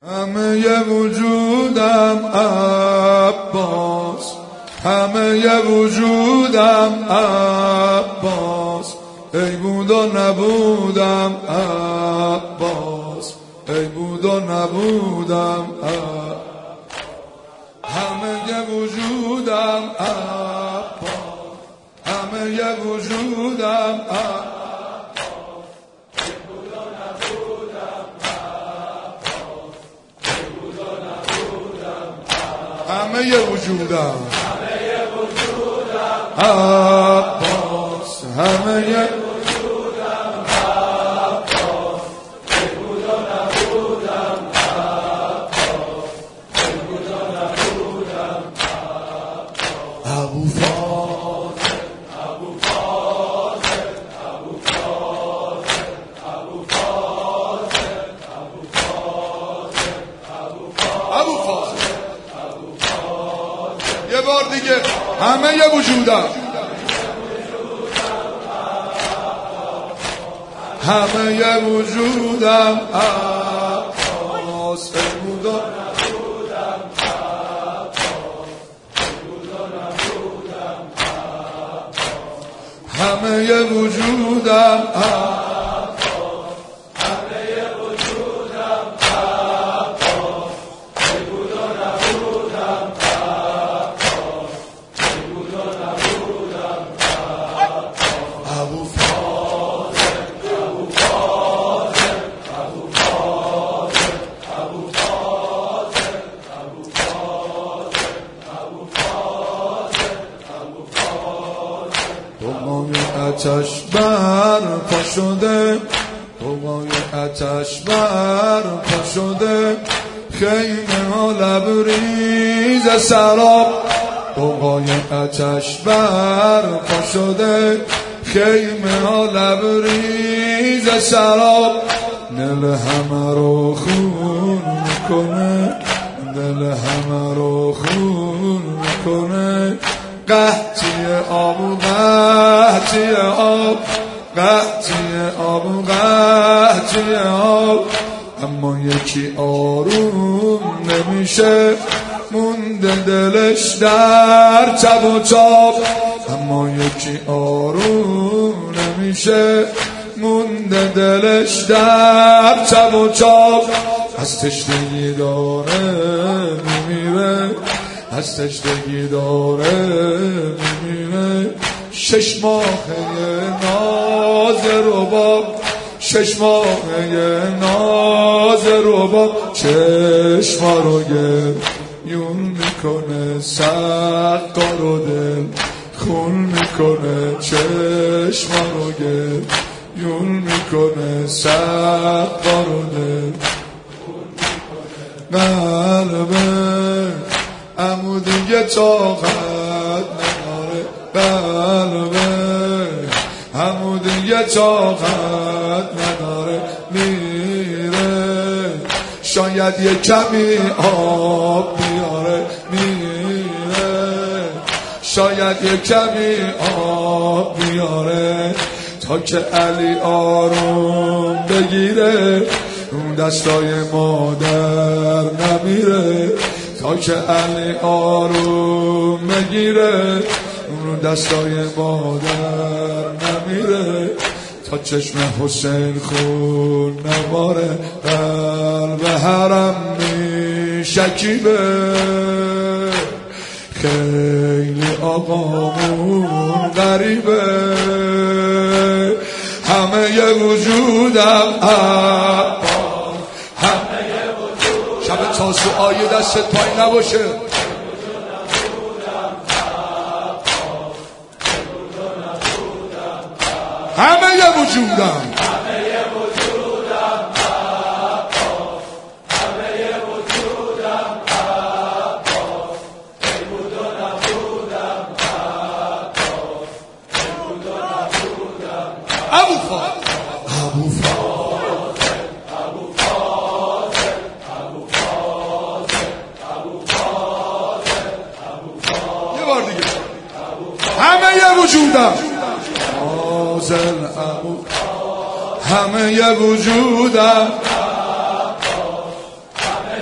همه وجودم عباس، همه وجودم عباس، ای بود و نبودم عباس، ای بود و نبودم همه وجودم عباس، همه وجودم عباس، همه وجودم عباس، همه وجودم عباس، بود و نبودم عباس، بود و نبودم ابو فاضل، ابو فاضل، ابو فاضل، ابو فاضل، ابو فاضل، ابو فاضل. یه بار دیگه همه ی وجودم، همه ی وجودم عباس، ای بود و نبودم عباس، همه ی وجودم آتش بر پا شده، قوای آتش بر پا شده، خیمه ها لبریز سراب، قوای آتش بر پا شده، خیمه ها لبریز سراب، دل همه رو خون میکنه، دل همه رو خون میکنه، قحطی آب، قحطی آب، قحطی آب، قحطی آب، اما یکی آروم نمیشه، مونده دلش در تب و تاب، اما یکی آروم نمیشه، مونده دلش در تب و تاب، از تشنگی داره میمیره، از تشنگی داره میمیره، 6 ماهه ناز رباب، 6 ماهه ناز رباب، چشما رو گریون میکنه، سقا رو دل خون میکنه، چشما رو گریون میکنه، سقا رو دل قلبه امو دیگه طاقت نداره، قلبه امو دیگه طاقت نداره، میره شاید یه کمی آب بیاره، میره شاید یه کمی آب بیاره، تا که علی آروم بگیره، اون دستای مادر نمیره، تا که علی آروم بگیره، اون دستای مادر نمیره، تا چشم حسین خون نباره، قلب حرم میشکیبه، خیلی آقامون غریبه، همه ی وجودم شب تاسوعای دستت پایین نباشه، همه ی وجودم، ابو فاضل، ابو فاضل، ابو فاضل، ابو فاضل، ابو فاضل، ابو فاضل. یه بار دیگه همه ی وجودم فاضل، ابو همه ی وجودم، همه